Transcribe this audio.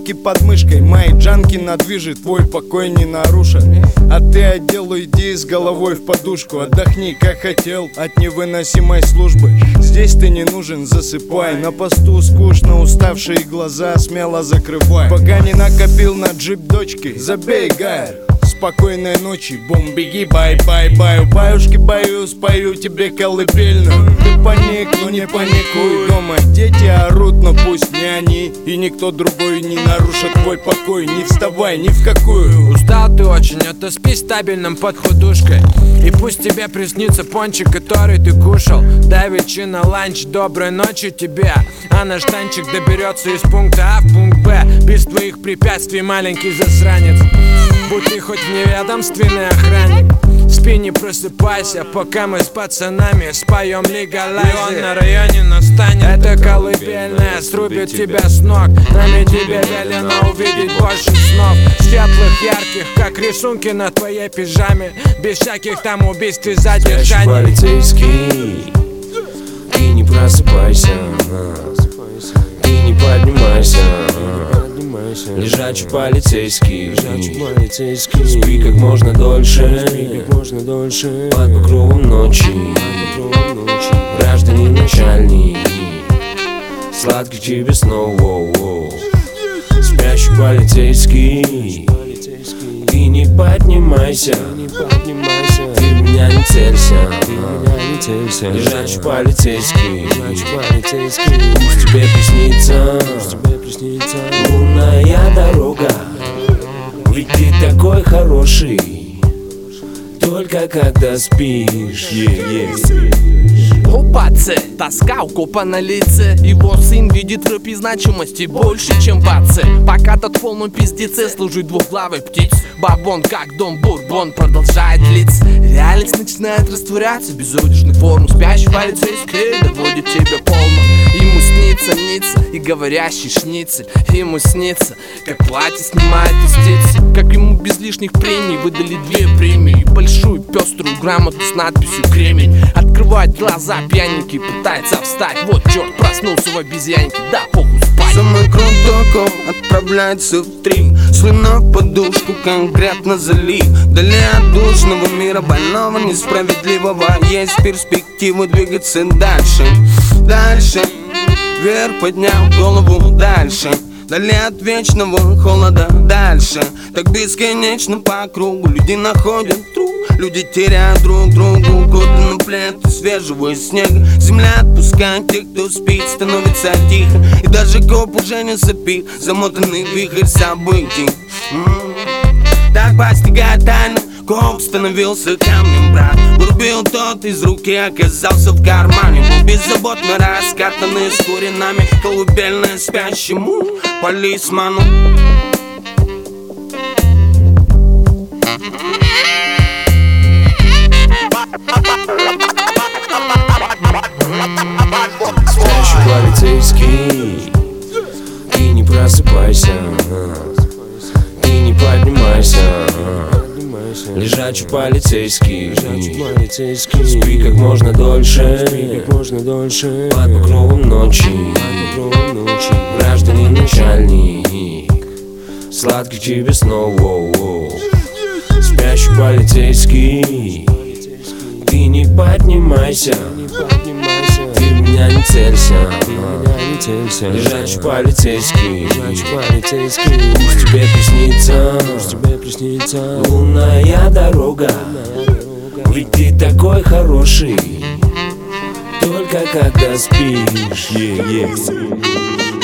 бутылки под мышкой, мои джанки на движе, твой покой не нарушен. А ты отделу иди с головой в подушку, отдохни как хотел от невыносимой службы. Здесь ты не нужен, засыпай, на посту скучно, уставшие глаза смело закрывай. Пока не накопил на джип дочки, забей гайр. Спокойной ночи, бум, беги, бай-бай-бай. Баюшки, баю, спою тебе колыбельную. Ты паник, но не паникуй. Дома дети орут, но пусть не они и никто другой не нарушит твой покой. Не вставай ни в какую. Устал ты очень, отоспи стабильным под подушкой. И пусть тебе приснится пончик, который ты кушал. Давеча на ланч, доброй ночи тебе. А наш танчик доберется из пункта А в пункт Б без твоих препятствий, маленький засранец. Будь ты хоть неведомственный охранник, спи, не просыпайся, пока мы с пацанами споем легалайз. И он на районе настанет. Это колыбельная срубит тебя с ног. Нами тебе велено увидеть больше снов, светлых, ярких, как рисунки на твоей пижаме, без всяких там убийств и задержаний. Спящий полицейский, ты не просыпайся, ты не поднимайся. Лежачий полицейский, спи как можно дольше, под покровом ночи. Гражданин начальник, сладких тебе снов. Спящий полицейский, ты не поднимайся, ты в меня не целься. Лежачий полицейский, пусть тебе приснится лунная дорога. Ведь ты такой хороший, только когда спишь. Паце, тоска у копа на лице. Его сын видит в рэпе значимости больше, чем баце. Пока тот в полном пиздеце служит двухглавой птиц. Бабон, как дом бурбон, продолжает длиться. Реальность начинает растворяться без одежных форм. Спящий полицейский доводит тебя полно. Ему снится и говорящий шницель. Ему снится, как платье снимает истицы. Как ему без лишних прений выдали 2 премии. Большую пеструю грамоту с надписью «Кремень». Открывает глаза пьяненький, пытается встать. Вот черт, проснулся в обезьянке, да похуй спать. Самый крутой коп отправляется в трим, слюна в подушку, конкретно залив. Вдали от душного мира больного, несправедливого, есть перспективы двигаться дальше. Дальше, вверх поднял голову, дальше. Вдали от вечного холода, дальше. Так бесконечно по кругу люди находят труп. Люди теряют друг другу, годы на плеты свежего снега. Земля отпускает тех, кто спит, становится тихо. И даже коп уже не сопит, замотанный в вихрь событий. Так постигает тайну, коп становился камнем, брат. Вырубил тот из руки, оказался в кармане. Был беззаботно раскатанный с куринами, колыбельная спящему полисману. Спящий полицейский, ты не просыпайся, ты не поднимайся. Лежачий полицейский, спи как можно дольше, под покровом ночи. Гражданин начальник, сладких тебе снов. Спящий полицейский, ты не поднимайся, ты в меня не целься. Лежачий полицейский, пусть тебе приснится лунная дорога. Ведь ты такой хороший, только когда спишь.